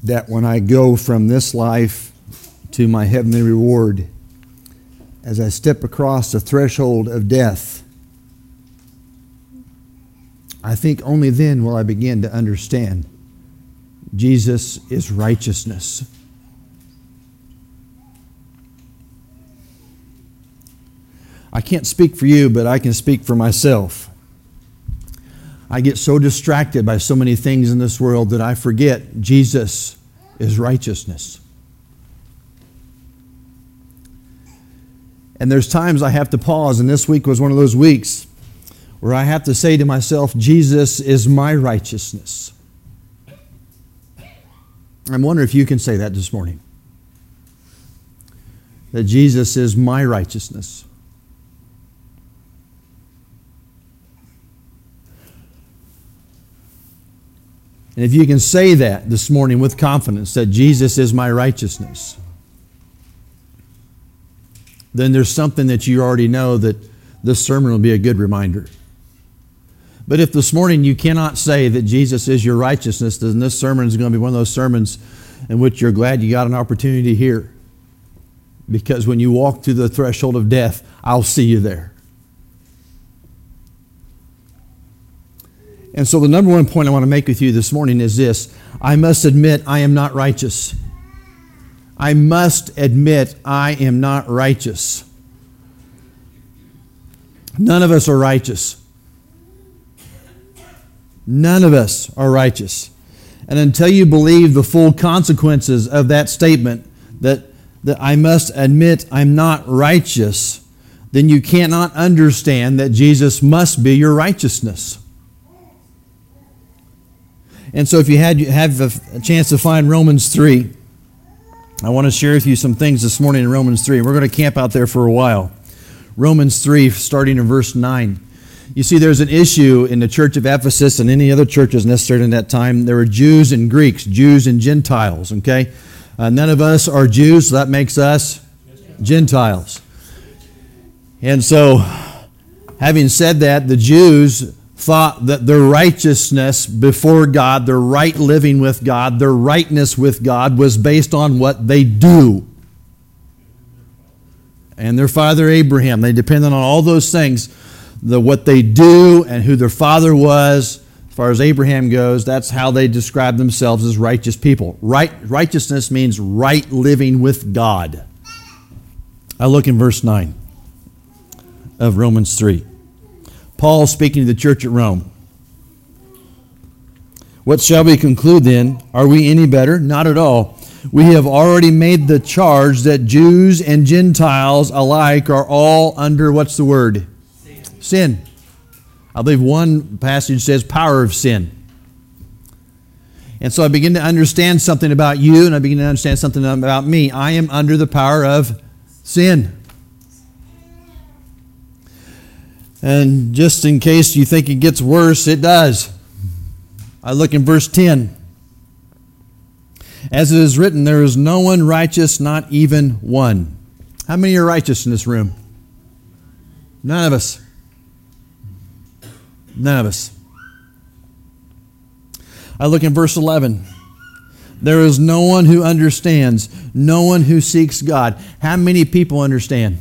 that when I go from this life to my heavenly reward, as I step across the threshold of death, I think only then will I begin to understand Jesus is righteousness. I can't speak for you, but I can speak for myself. I get so distracted by so many things in this world that I forget Jesus is righteousness. And there's times I have to pause, and this week was one of those weeks where I have to say to myself, Jesus is my righteousness. I'm wondering if you can say that this morning. That Jesus is my righteousness. And if you can say that this morning with confidence, that Jesus is my righteousness, then there's something that you already know that this sermon will be a good reminder. But if this morning you cannot say that Jesus is your righteousness, then this sermon is going to be one of those sermons in which you're glad you got an opportunity to hear. Because when you walk through the threshold of death, I'll see you there. And so the number one point I want to make with you this morning is this: I must admit I am not righteous. I must admit I am not righteous. None of us are righteous. None of us are righteous. And until you believe the full consequences of that statement, that I must admit I'm not righteous, then you cannot understand that Jesus must be your righteousness. And so if you have a chance to find Romans 3, I want to share with you some things this morning in Romans 3. We're going to camp out there for a while. Romans 3, starting in verse 9. You see, there's an issue in the church of Ephesus and any other churches necessarily in that time. There were Jews and Greeks, Jews and Gentiles, okay? None of us are Jews, so that makes us Gentiles. And so, having said that, the Jews thought that their righteousness before God, their right living with God, their rightness with God was based on what they do. And their father Abraham, they depended on all those things, what they do and who their father was. As far as Abraham goes, that's how they describe themselves as righteous people. Righteousness means right living with God. I look in verse 9 of Romans 3. Paul speaking to the church at Rome. What shall we conclude then? Are we any better? Not at all. We have already made the charge that Jews and Gentiles alike are all under, what's the word? Sin. I believe one passage says power of sin. And so I begin to understand something about you, and I begin to understand something about me. I am under the power of sin. And just in case you think it gets worse, it does. I look in verse 10. As it is written, there is no one righteous, not even one. How many are righteous in this room? None of us. None of us. I look in verse 11. There is no one who understands, no one who seeks God. How many people understand?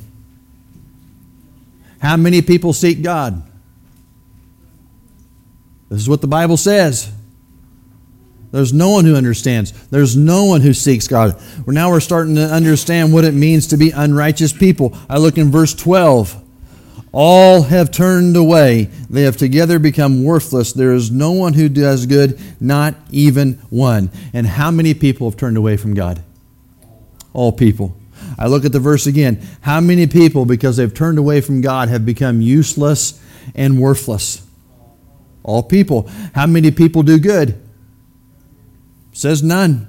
How many people seek God? This is what the Bible says. There's no one who understands. There's no one who seeks God. Now we're starting to understand what it means to be unrighteous people. I look in verse 12. All have turned away. They have together become worthless. There is no one who does good, not even one. And how many people have turned away from God? All people. I look at the verse again. How many people, because they've turned away from God, have become useless and worthless? All people. How many people do good? It says none.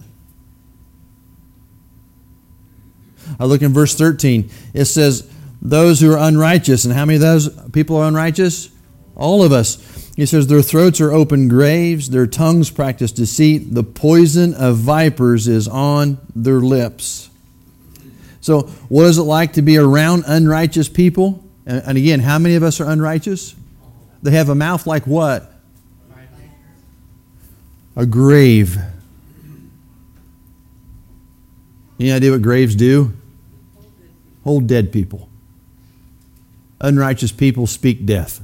I look in verse 13. It says, those who are unrighteous. And how many of those people are unrighteous? All of us. He says, their throats are open graves, their tongues practice deceit, the poison of vipers is on their lips. So what is it like to be around unrighteous people? And again, how many of us are unrighteous? They have a mouth like what? A grave. Any idea what graves do? Hold dead people. Unrighteous people speak death.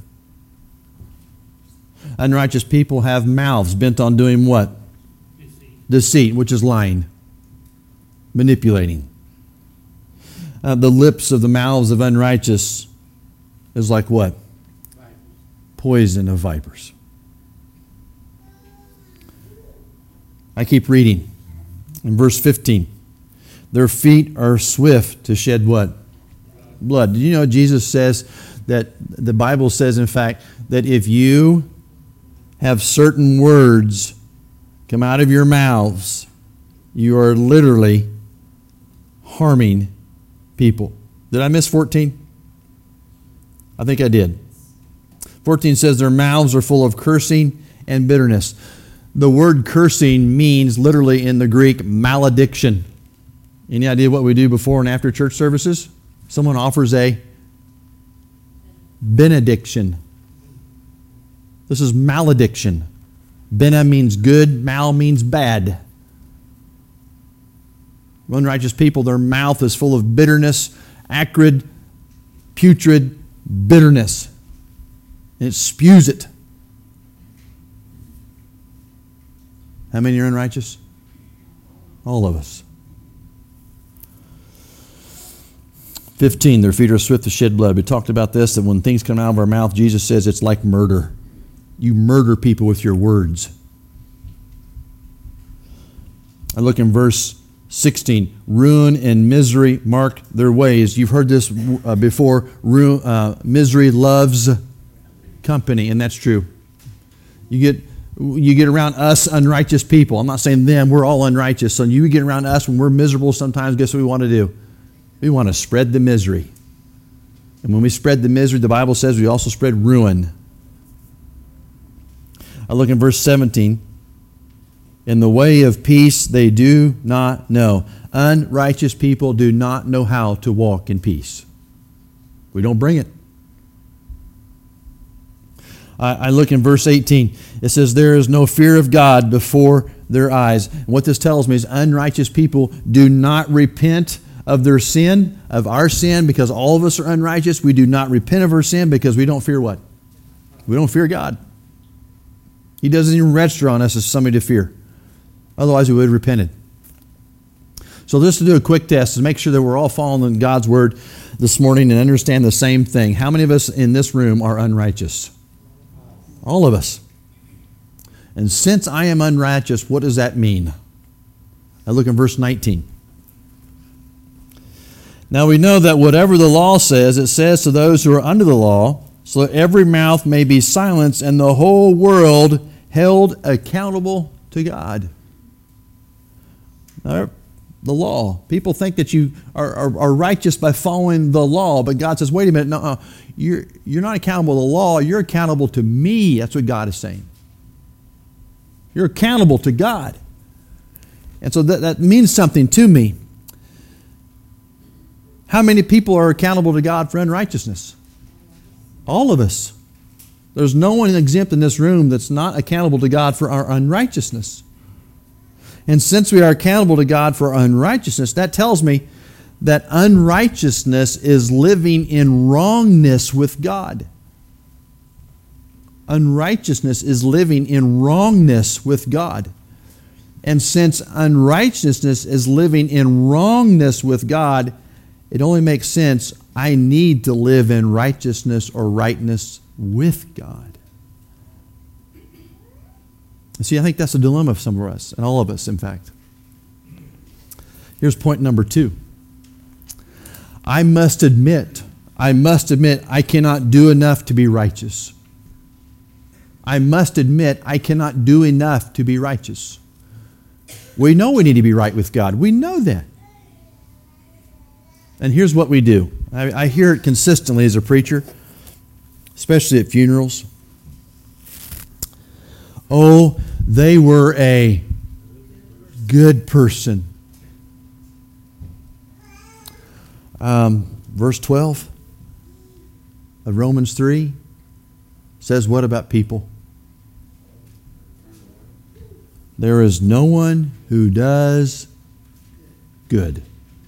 Unrighteous people have mouths bent on doing what? Deceit, which is lying. Manipulating. The lips of the mouths of unrighteous is like what? Poison of vipers. I keep reading. In verse 15, their feet are swift to shed what? Blood. Do you know Jesus says that the Bible says, in fact, that if you have certain words come out of your mouths, you are literally harming people. Did I miss 14? I think I did. 14 says their mouths are full of cursing and bitterness. The word cursing means literally in the Greek malediction. Any idea what we do before and after church services? Someone offers a benediction. This is malediction. Bena means good, mal means bad. Unrighteous people, their mouth is full of bitterness, acrid, putrid bitterness. And it spews it. How many are unrighteous? All of us. 15, their feet are swift to shed blood. We talked about this, that when things come out of our mouth, Jesus says it's like murder. You murder people with your words. I look in verse 16. Ruin and misery mark their ways. You've heard this before. Misery loves company, and that's true. You get around us unrighteous people. I'm not saying them. We're all unrighteous. So you get around us when we're miserable sometimes, guess what we want to do? We want to spread the misery. And when we spread the misery, the Bible says we also spread ruin. I look in verse 17. In the way of peace they do not know. Unrighteous people do not know how to walk in peace. We don't bring it. I look in verse 18. It says, there is no fear of God before their eyes. And what this tells me is unrighteous people do not repent of their sin, of our sin, because all of us are unrighteous. We do not repent of our sin because we don't fear what? We don't fear God. He doesn't even register on us as somebody to fear. Otherwise, we would have repented. So just to do a quick test to make sure that we're all following God's word this morning and understand the same thing. How many of us in this room are unrighteous? All of us. And since I am unrighteous, what does that mean? I look in verse 19. Now we know that whatever the law says, it says to those who are under the law, so that every mouth may be silenced and the whole world held accountable to God. Now, the law. People think that you are righteous by following the law, but God says, wait a minute, no, you're not accountable to the law, you're accountable to me. That's what God is saying. You're accountable to God. And so that means something to me. How many people are accountable to God for unrighteousness? All of us. There's no one exempt in this room that's not accountable to God for our unrighteousness. And since we are accountable to God for unrighteousness, that tells me that unrighteousness is living in wrongness with God. Unrighteousness is living in wrongness with God. And since unrighteousness is living in wrongness with God, it only makes sense I need to live in righteousness or rightness with God. See, I think that's a dilemma of some of us, and all of us, in fact. Here's point number 2. I must admit I cannot do enough to be righteous. I must admit I cannot do enough to be righteous. We know we need to be right with God. We know that. And here's what we do. I hear it consistently as a preacher, especially at funerals. Oh, they were a good person. Verse 12 of Romans 3 says what about people? There is no one who does good.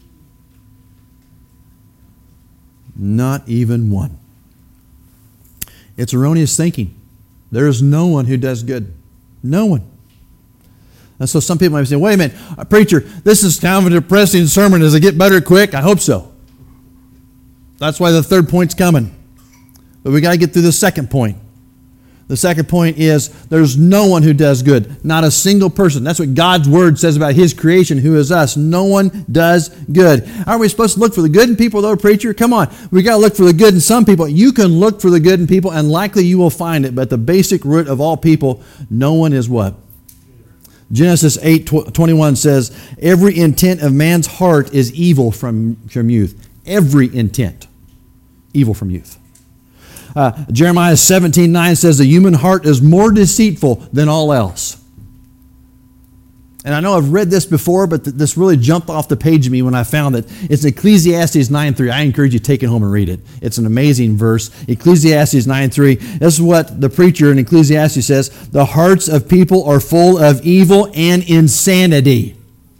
Not even one. It's erroneous thinking. There is no one who does good. No one. And so some people might say, wait a minute, preacher, this is kind of a depressing sermon. Does it get better quick? I hope so. That's why the third point's coming. But we got to get through the second point. The second point is there's no one who does good. Not a single person. That's what God's Word says about His creation, who is us. No one does good. Aren't we supposed to look for the good in people, though, preacher? Come on. We got to look for the good in some people. You can look for the good in people, and likely you will find it. But the basic root of all people, no one is what? Genesis 8:21 says, every intent of man's heart is evil from youth. Every intent. Evil from youth. Jeremiah 17:9 says the human heart is more deceitful than all else. And I know I've read this before, but this really jumped off the page of me when I found it. It's Ecclesiastes 9:3. I encourage you to take it home and read it. It's an amazing verse. Ecclesiastes 9:3. This is what the preacher in Ecclesiastes says. The hearts of people are full of evil and insanity.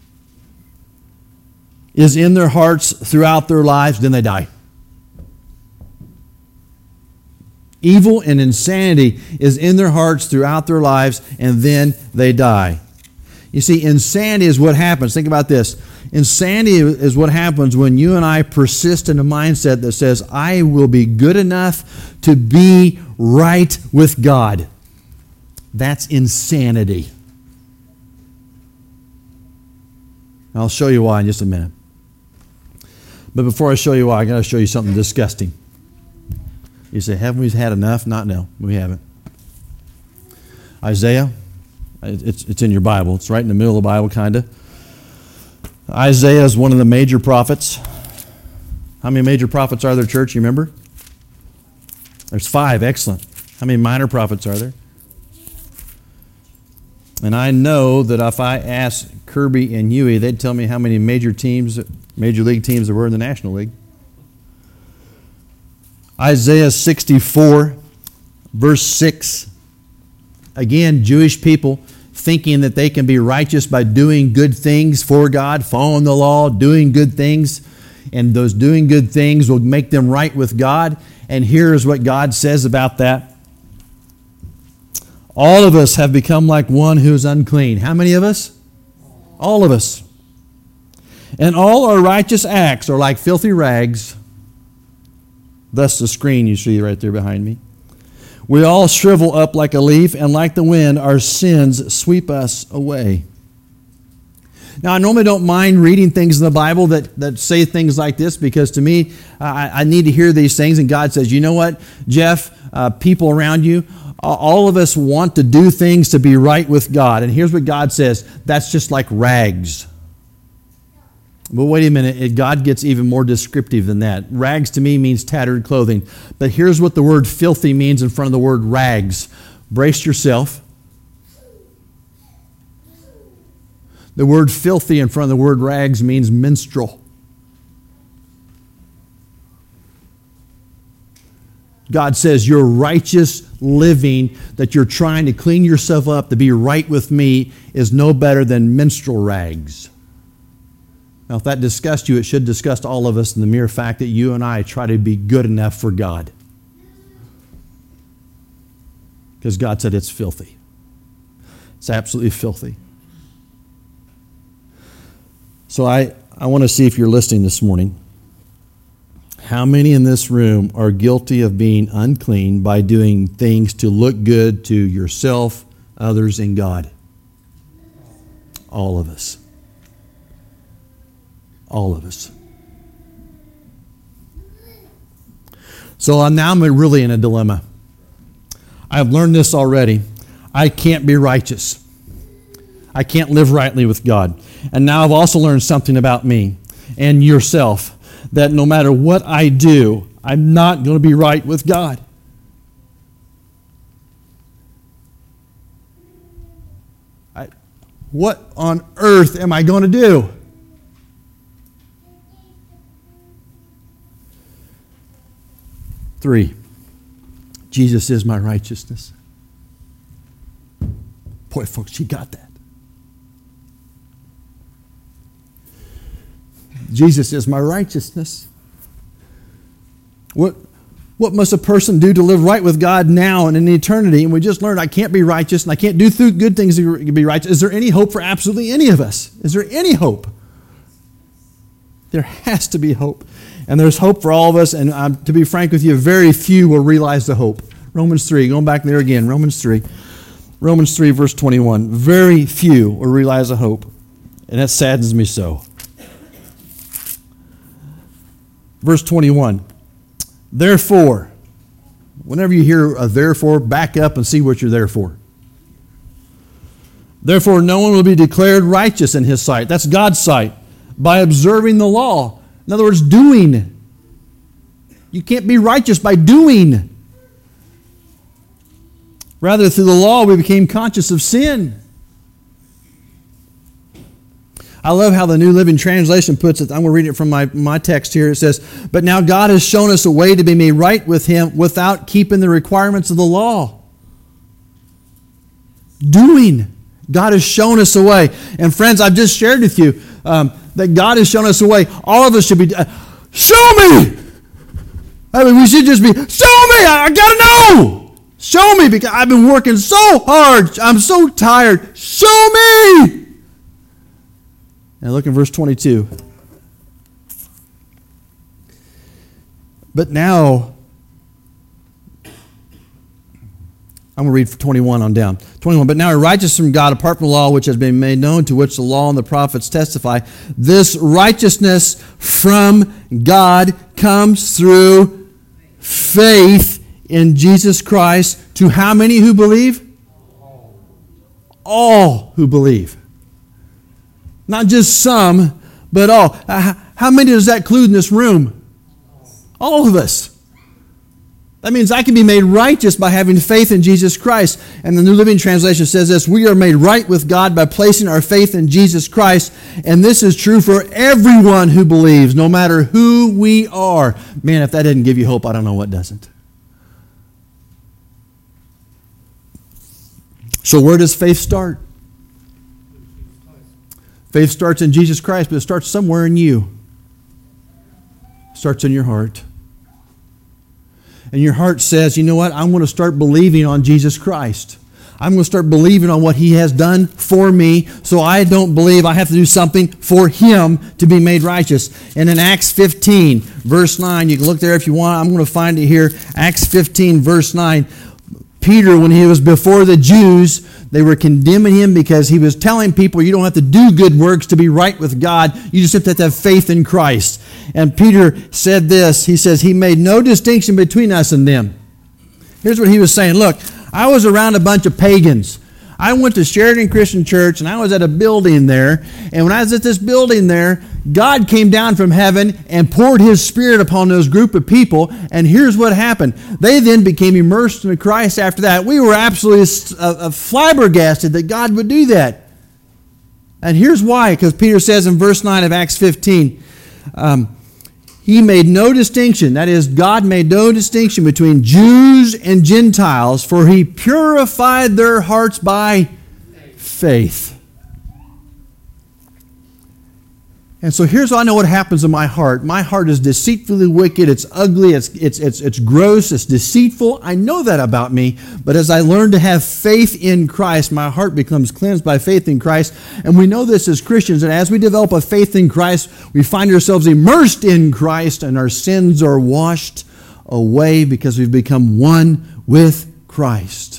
Is in their hearts throughout their lives, then they die. Evil and insanity is in their hearts throughout their lives, and then they die. You see, insanity is what happens. Think about this. Insanity is what happens when you and I persist in a mindset that says, I will be good enough to be right with God. That's insanity. I'll show you why in just a minute. But before I show you why, I got to show you something disgusting. You say, haven't we had enough? No, we haven't. Isaiah, it's in your Bible. It's right in the middle of the Bible, kind of. Isaiah is one of the major prophets. How many major prophets are there, church? You remember? There's 5. Excellent. How many minor prophets are there? And I know that if I asked Kirby and Huey, they'd tell me how many major league teams there were in the National League. Isaiah 64, verse 6. Again, Jewish people thinking that they can be righteous by doing good things for God, following the law, doing good things, and those doing good things will make them right with God. And here's what God says about that. All of us have become like one who is unclean. How many of us? All of us. And all our righteous acts are like filthy rags. Thus the screen you see right there behind me. We all shrivel up like a leaf, and like the wind, our sins sweep us away. Now, I normally don't mind reading things in the Bible that say things like this, because to me, I need to hear these things, and God says, you know what, Jeff, people around you, all of us want to do things to be right with God. And here's what God says, that's just like rags. But wait a minute, God gets even more descriptive than that. Rags to me means tattered clothing. But here's what the word filthy means in front of the word rags. Brace yourself. The word filthy in front of the word rags means menstrual. God says your righteous living, that you're trying to clean yourself up to be right with me, is no better than menstrual rags. Now, if that disgusts you, it should disgust all of us in the mere fact that you and I try to be good enough for God. Because God said it's filthy. It's absolutely filthy. So I want to see if you're listening this morning. How many in this room are guilty of being unclean by doing things to look good to yourself, others, and God? All of us. All of us. So now I'm really in a dilemma. I've learned this already. I can't be righteous. I can't live rightly with God. And now I've also learned something about me and yourself, that no matter what I do, I'm not going to be right with God. What on earth am I going to do? Three, Jesus is my righteousness. Boy, folks, you got that. Jesus is my righteousness. What must a person do to live right with God now and in eternity? And we just learned I can't be righteous and I can't do good things to be righteous. Is there any hope for absolutely any of us? Is there any hope? There has to be hope. And there's hope for all of us. And to be frank with you, very few will realize the hope. Romans 3, going back there again, Romans 3. Romans 3, verse 21. Very few will realize the hope. And that saddens me so. Verse 21. Therefore, whenever you hear a therefore, back up and see what you're there for. Therefore, no one will be declared righteous in his sight. That's God's sight. By observing the law. In other words, doing. You can't be righteous by doing. Rather, through the law, we became conscious of sin. I love how the New Living Translation puts it. I'm going to read it from my text here. It says, "But now God has shown us a way to be made right with Him without keeping the requirements of the law." Doing. God has shown us a way. And friends, I've just shared with you that God has shown us a way. All of us should be, show me! I mean, we should just be, show me! I got to know! Show me, because I've been working so hard. I'm so tired. Show me! And look in verse 22. But now, I'm going to read from 21 on down. 21, but now a righteousness from God apart from the law which has been made known, to which the law and the prophets testify. This righteousness from God comes through faith in Jesus Christ. To how many who believe? All who believe. Not just some, but all. How many does that include in this room? All of us. That means I can be made righteous by having faith in Jesus Christ. And the New Living Translation says this: we are made right with God by placing our faith in Jesus Christ. And this is true for everyone who believes, no matter who we are. Man, if that didn't give you hope, I don't know what doesn't. So where does faith start? Faith starts in Jesus Christ, but it starts somewhere in you. It starts in your heart. And your heart says, you know what? I'm going to start believing on Jesus Christ. I'm going to start believing on what He has done for me, so I don't believe I have to do something for Him to be made righteous. And in Acts 15, verse 9, you can look there if you want. I'm going to find it here. Acts 15, verse 9. Peter, when he was before the Jews, they were condemning him because he was telling people you don't have to do good works to be right with God. You just have to have faith in Christ. And Peter said this. He says, He made no distinction between us and them. Here's what he was saying. Look, I was around a bunch of pagans. I went to Sheridan Christian Church, and I was at a building there. And when I was at this building there, God came down from heaven and poured His Spirit upon those group of people. And here's what happened. They then became immersed in Christ after that. We were absolutely flabbergasted that God would do that. And here's why. Because Peter says in verse 9 of Acts 15, He made no distinction. That is, God made no distinction between Jews and Gentiles, for He purified their hearts by faith. And so here's how I know what happens in my heart. My heart is deceitfully wicked. It's ugly. It's gross. It's deceitful. I know that about me. But as I learn to have faith in Christ, my heart becomes cleansed by faith in Christ. And we know this as Christians. And as we develop a faith in Christ, we find ourselves immersed in Christ, and our sins are washed away because we've become one with Christ.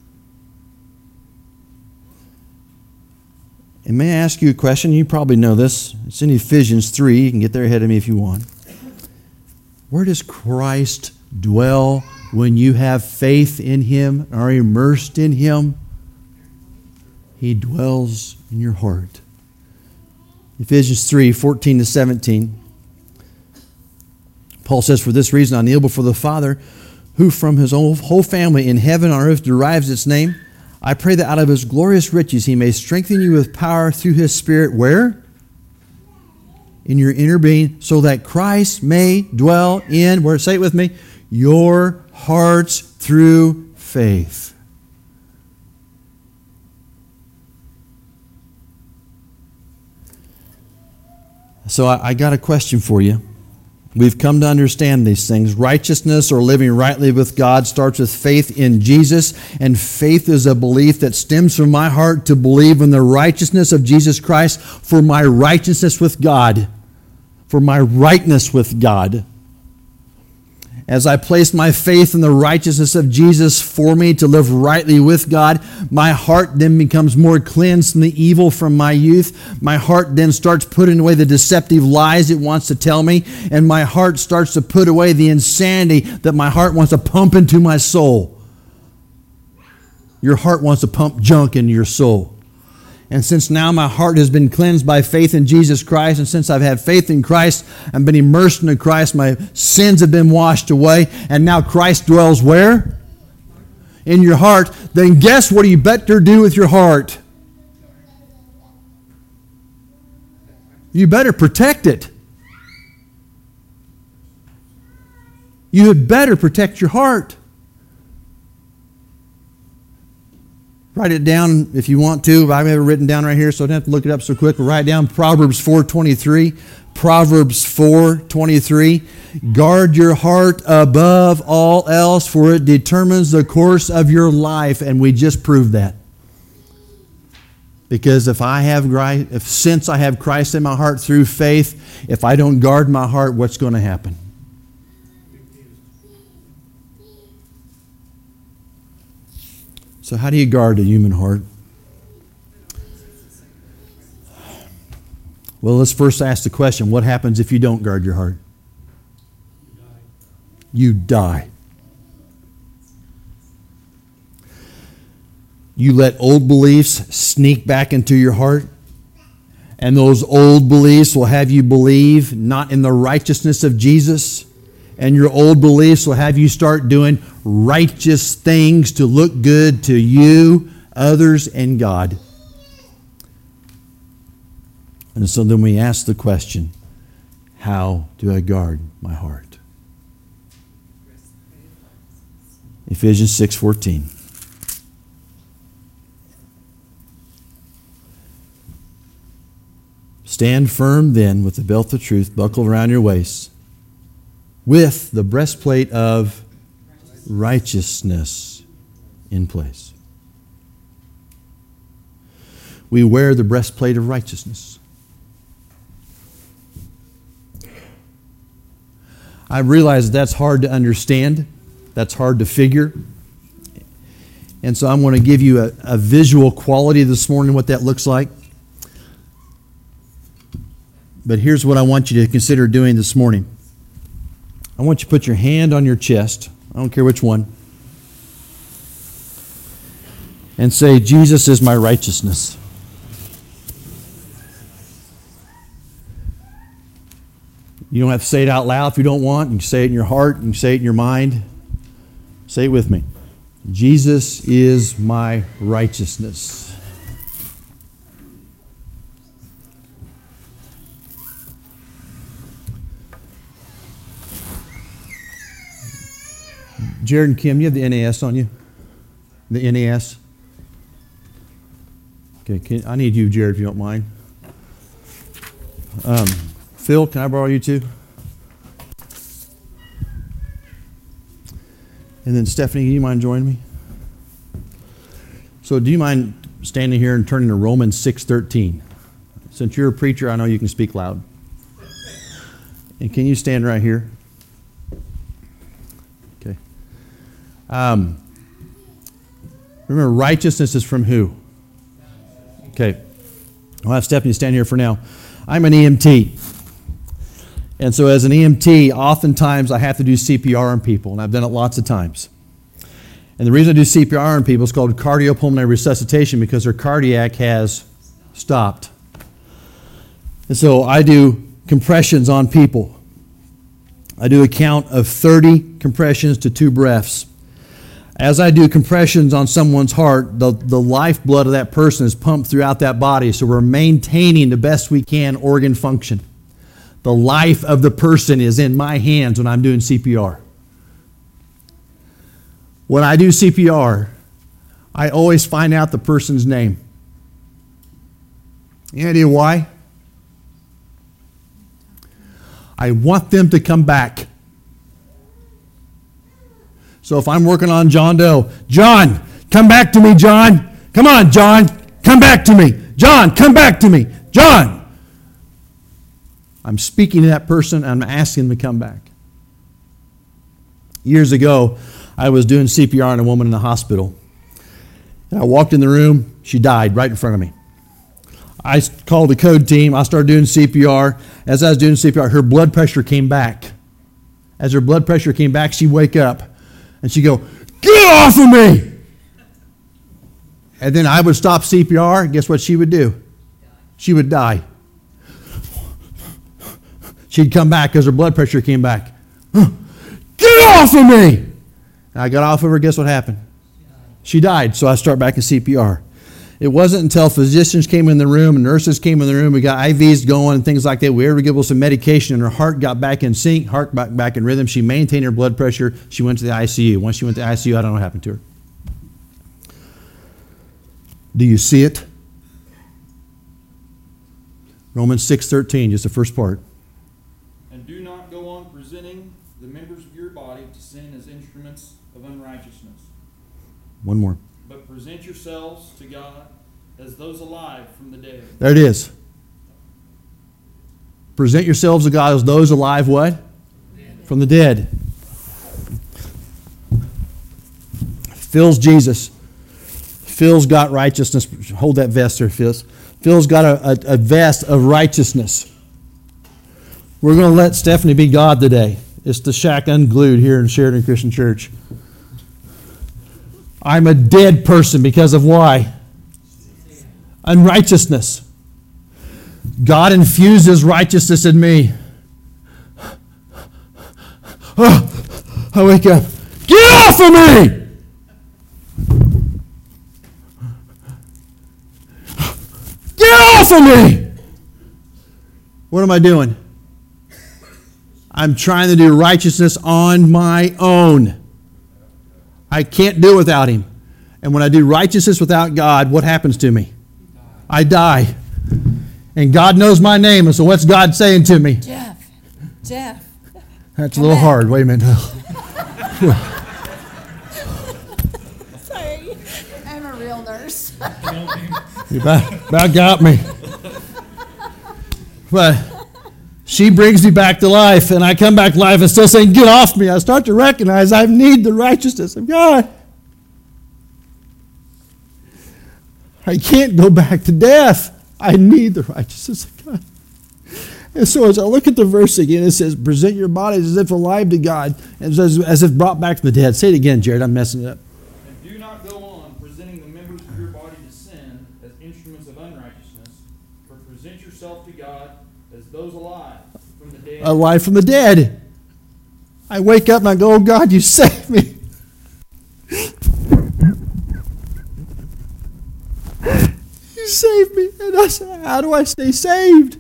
And may I ask you a question? You probably know this. It's in Ephesians 3. You can get there ahead of me if you want. Where does Christ dwell when you have faith in Him, are immersed in Him? He dwells in your heart. Ephesians 3, 14 to 17. Paul says, For this reason I kneel before the Father, who from His whole family in heaven and on earth derives its name. I pray that out of His glorious riches He may strengthen you with power through His Spirit. Where? In your inner being, so that Christ may dwell in, where? Say it with me, your hearts through faith. So I got a question for you. We've come to understand these things. Righteousness or living rightly with God starts with faith in Jesus, and faith is a belief that stems from my heart to believe in the righteousness of Jesus Christ for my righteousness with God, for my rightness with God. As I place my faith in the righteousness of Jesus for me to live rightly with God, my heart then becomes more cleansed from the evil from my youth. My heart then starts putting away the deceptive lies it wants to tell me, and my heart starts to put away the insanity that my heart wants to pump into my soul. Your heart wants to pump junk into your soul. And since now my heart has been cleansed by faith in Jesus Christ, and since I've had faith in Christ and been immersed into Christ, my sins have been washed away, and now Christ dwells where? In your heart. Then guess what you better do with your heart? You better protect it. You had better protect your heart. Write it down if you want to. I have it written down right here, so I don't have to look it up so quick. But write down Proverbs 4:23. Proverbs 4:23. Guard your heart above all else, for it determines the course of your life. And we just proved that. Because since I have Christ in my heart through faith, if I don't guard my heart, what's going to happen? So how do you guard a human heart? Well, let's first ask the question, what happens if you don't guard your heart? You die. You let old beliefs sneak back into your heart, and those old beliefs will have you believe not in the righteousness of Jesus, and your old beliefs will have you start doing righteous things to look good to you, others, and God. And so then we ask the question, how do I guard my heart? Ephesians 6:14. Stand firm then with the belt of truth buckled around your waist, with the breastplate of righteousness in place. We wear the breastplate of righteousness. I realize that's hard to understand. That's hard to figure. And so I'm going to give you a visual quality this morning, what that looks like. But here's what I want you to consider doing this morning. I want you to put your hand on your chest. I don't care which one. And say, Jesus is my righteousness. You don't have to say it out loud if you don't want. You can say it in your heart. You can say it in your mind. Say it with me. Jesus is my righteousness. Jared and Kim, you have the NAS on you? The NAS? Okay, I need you, Jared, if you don't mind. Phil, can I borrow you too? And then Stephanie, do you mind joining me? So do you mind standing here and turning to Romans 6:13? Since you're a preacher, I know you can speak loud. And can you stand right here? Okay. Remember, righteousness is from who? Okay. I'll have Stephanie stand here for now. I'm an EMT. And so as an EMT, oftentimes I have to do CPR on people, and I've done it lots of times. And the reason I do CPR on people is called cardiopulmonary resuscitation, because their cardiac has stopped. And so I do compressions on people. I do a count of 30 compressions to 2 breaths. As I do compressions on someone's heart, the lifeblood of that person is pumped throughout that body, so we're maintaining the best we can organ function. The life of the person is in my hands when I'm doing CPR. When I do CPR, I always find out the person's name. Any idea why? I want them to come back. So if I'm working on John Doe, John, come back to me, John. Come on, John, come back to me. John, come back to me. John. I'm speaking to that person and I'm asking them to come back. Years ago, I was doing CPR on a woman in the hospital. And I walked in the room. She died right in front of me. I called the code team. I started doing CPR. As I was doing CPR, her blood pressure came back. As her blood pressure came back, she'd wake up and she'd go, "Get off of me!" And then I would stop CPR. Guess what she would do? She would die. She'd come back because her blood pressure came back. "Get off of me!" And I got off of her. Guess what happened? She died. So I start back in CPR. It wasn't until physicians came in the room and nurses came in the room, we got IVs going and things like that. We were able to give her some medication and her heart got back in sync, heart back in rhythm. She maintained her blood pressure. She went to the ICU. Once she went to the ICU, I don't know what happened to her. Do you see it? Romans 6:13, just the first part. And do not go on presenting the members of your body to sin as instruments of unrighteousness. One more. But present yourselves to God as those alive from the dead. There it is. Present yourselves to God as those alive, what? From the dead. Phil's Jesus. Phil's got righteousness. Hold that vest there, Phil. Phil's got a vest of righteousness. We're going to let Stephanie be God today. It's the shack unglued here in Sheridan Christian Church. I'm a dead person because of why? Unrighteousness. God infuses righteousness in me. Oh, I wake up. Get off of me! Get off of me! What am I doing? I'm trying to do righteousness on my own. I can't do it without Him. And when I do righteousness without God, what happens to me? I die. And God knows my name, and so what's God saying to me? Jeff. That's a little hard. Wait a minute. Sorry. I'm a real nurse. You about got me. But she brings me back to life, and I come back to life and still saying, "Get off me." I start to recognize I need the righteousness of God. I can't go back to death. I need the righteousness of God. And so as I look at the verse again, it says, present your bodies as if alive to God, and as if brought back from the dead. Say it again, Jared. I'm messing it up. And do not go on presenting the members of your body to sin as instruments of unrighteousness, but present yourself to God as those alive from the dead. Alive from the dead. I wake up and I go, "Oh God, you saved me." You saved me. And I say, how do I stay saved?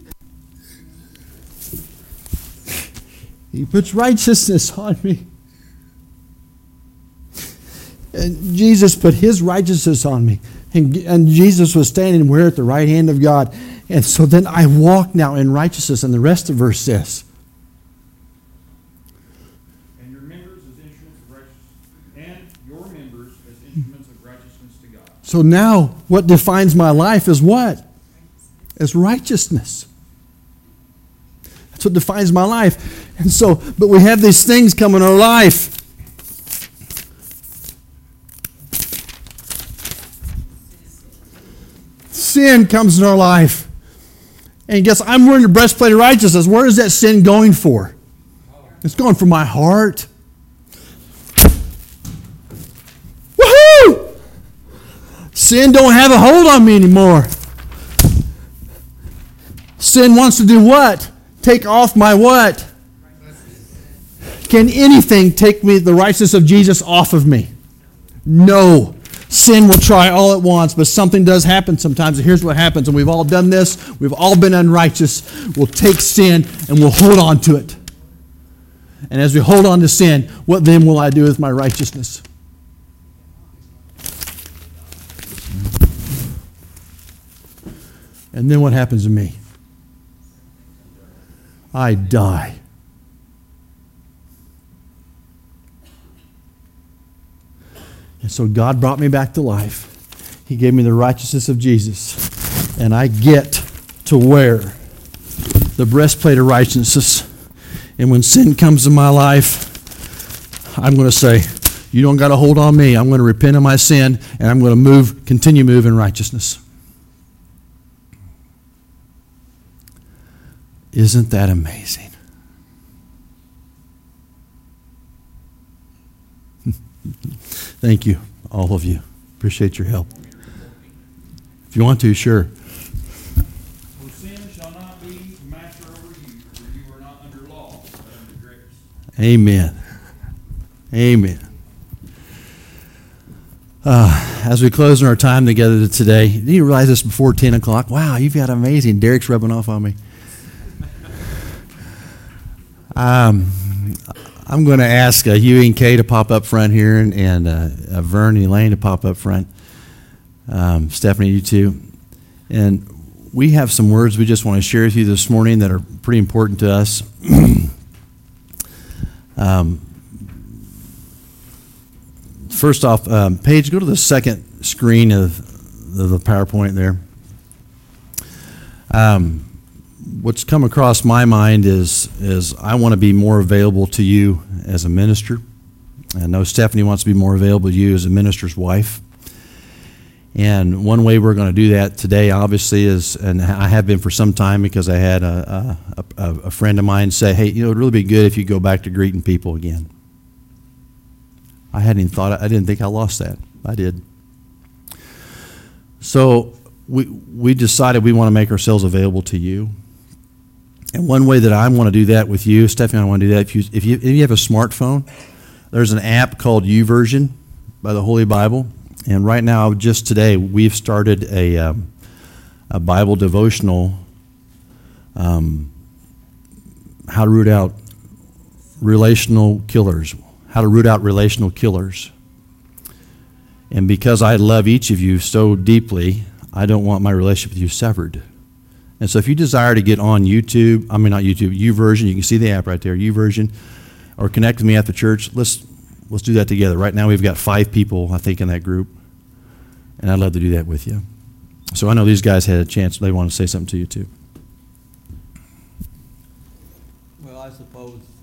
He puts righteousness on me. And Jesus put His righteousness on me. And Jesus was standing where at the right hand of God. And so then I walk now in righteousness. And the rest of the verse says, And your members as instruments of righteousness to God. so now what defines my life is what? Is righteousness. That's what defines my life. And so, but we have these things come in our life. Sin comes in our life. And guess I'm wearing the breastplate of righteousness. Where is that sin going for? It's going for my heart. Woohoo! Sin don't have a hold on me anymore. Sin wants to do what? Take off my what? Can anything take me the righteousness of Jesus off of me? No. Sin will try all it wants, but something does happen sometimes. And here's what happens, and we've all done this. We've all been unrighteous. We'll take sin and we'll hold on to it. And as we hold on to sin, what then will I do with my righteousness? And then what happens to me? I die. And so God brought me back to life. He gave me the righteousness of Jesus. And I get to wear the breastplate of righteousness. And when sin comes in my life, I'm going to say, you don't got to hold on me. I'm going to repent of my sin, and I'm going to continue move in righteousness. Isn't that amazing? Thank you, all of you. Appreciate your help. If you want to, sure. For sin shall not be master over you, for you are not under law, but under grace. Amen. Amen. As we close in our time together today, did you realize this before 10 o'clock? Wow, you've got amazing. Derek's rubbing off on me. I'm going to ask Huey and Kay to pop up front here, and Vern and Elaine to pop up front. Stephanie, you too. And we have some words we just want to share with you this morning that are pretty important to us. First off, Paige, go to the second screen of the PowerPoint there. What's come across my mind is I want to be more available to you as a minister. I know Stephanie wants to be more available to you as a minister's wife. And one way we're going to do that today, obviously, is, and I have been for some time, because I had a friend of mine say, hey, it'd really be good if you go back to greeting people again. I didn't think I lost that. I did. So we decided we want to make ourselves available to you. And one way that I want to do that with you, Stephanie, I want to do that, if you have a smartphone, there's an app called YouVersion by the Holy Bible. And right now, just today, we've started a Bible devotional, how to root out relational killers. How to root out relational killers. And because I love each of you so deeply, I don't want my relationship with you severed. And so if you desire to get on YouVersion, you can see the app right there, YouVersion, or connect with me at the church, let's do that together. Right now we've got 5 people, I think, in that group, and I'd love to do that with you. So I know these guys had a chance, they want to say something to you too. Well, I suppose